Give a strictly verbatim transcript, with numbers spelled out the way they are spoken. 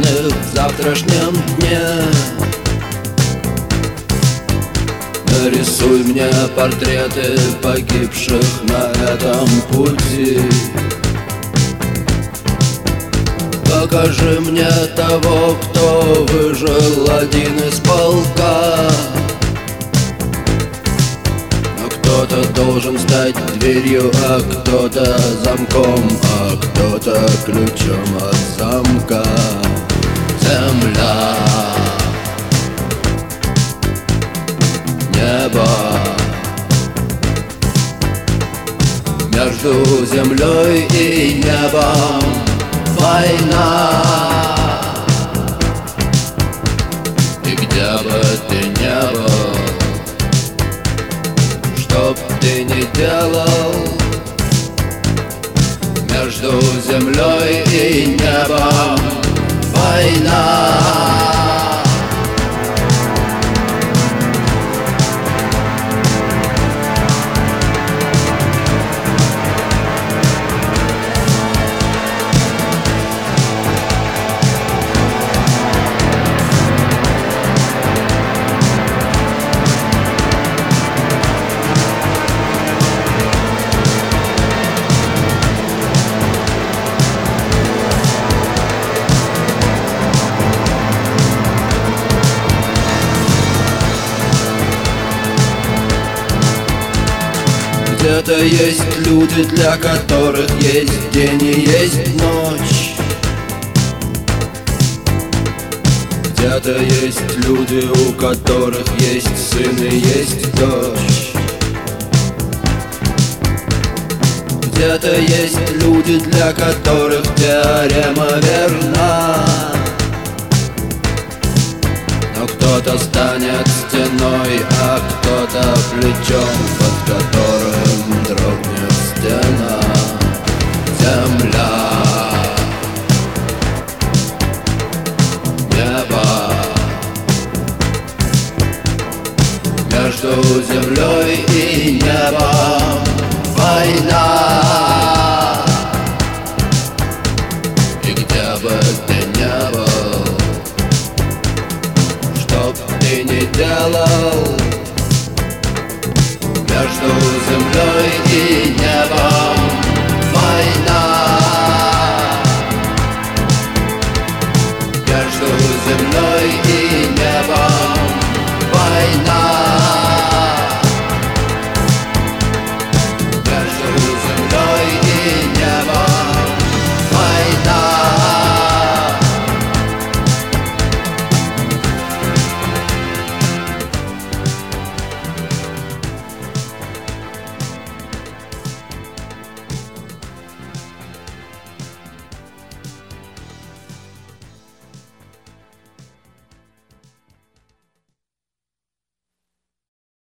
похороненных в завтрашнем дне. Нарисуй мне портреты погибших на этом пути. Покажи мне того, кто выжил один из полка. Но кто-то должен стать дверью, а кто-то замком, а кто-то ключом от замка. Земля, небо, между землей и небом война. И где бы ты ни был, что б ты ни делал, между землей и небом война. Где-то есть люди, для которых есть день и есть ночь. Где-то есть люди, у которых есть сын и есть дочь. Где-то есть люди, для которых теорема верна. Но кто-то станет стеной, а кто-то плечом, под которым дрогнет стена. Земля, небо, между землей и небом война. И где бы ты ни был, что б ты ни делал, между землей и небом война. Между землей и